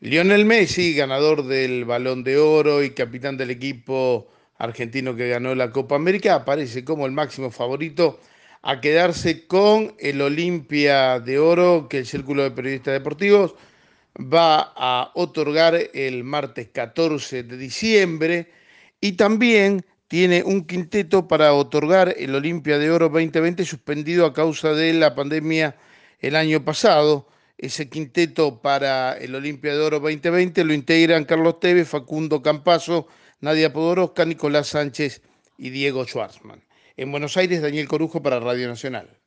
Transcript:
Lionel Messi, ganador del Balón de Oro y capitán del equipo argentino que ganó la Copa América, aparece como el máximo favorito a quedarse con el Olimpia de Oro que el Círculo de Periodistas Deportivos va a otorgar el martes 14 de diciembre y también tiene un quinteto para otorgar el Olimpia de Oro 2020 suspendido a causa de la pandemia el año pasado. Ese quinteto para el Olimpia de Oro 2020 lo integran Carlos Tevez, Facundo Campazo, Nadia Podoroska, Nicolás Sánchez y Diego Schwartzman. En Buenos Aires, Daniel Corujo para Radio Nacional.